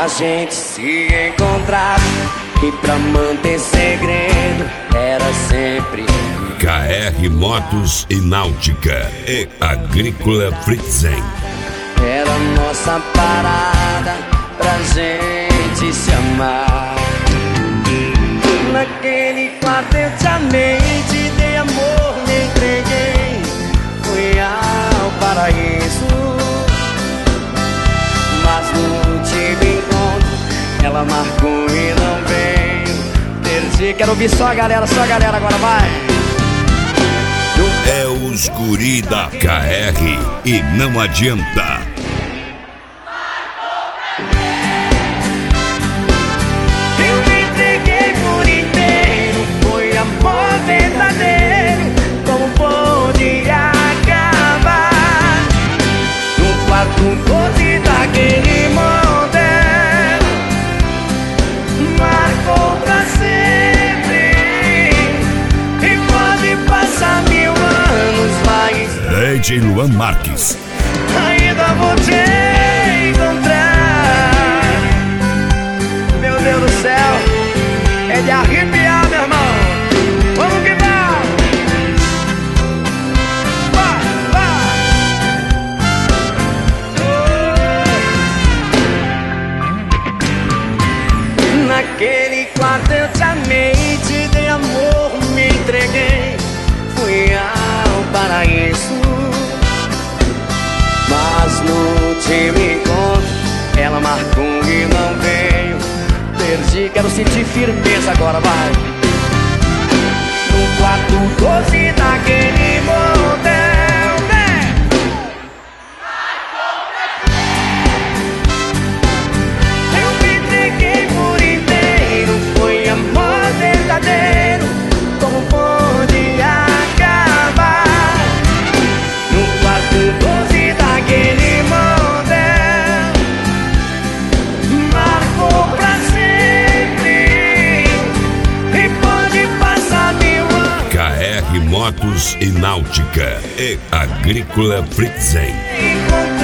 gente se encontrar. E pra manter segredo era sempre KR Motos e Náutica e Agrícola Fritzen. era nossa parada pra gente se amar. Naquele quarto eu te amei, te dei amor, me entreguei, fui ao paraíso. Mas no último encontro ela marcou e não veio. Perdi, quero ouvir só a galera agora, vai. É os guri da KR e não adianta. Eu me entreguei por inteiro, foi amor verdadeiro. Como podia acabar no quarto doce daquele motel? Marcou pra sempre e pode passar 1000 anos, mas Lady Luan Marques. ainda vou te encontrar. Meu Deus do céu, é de arrepiar, meu irmão. Vamos que vamos. Naquele quarto eu te amei, te dei amor, me entreguei, fui ao paraíso. Mas no último encontro ela marcou e não veio. Perdi, quero sentir firmeza agora, vai. No quarto 12 daquele motel, né? Eu me entreguei por inteiro, foi amor verdadeiro. Como pode acabar no quarto 12 daquele motel? Marcou pra sempre e pode passar 1000 anos. KR Motos e Náutica e Agrícola Fritzen.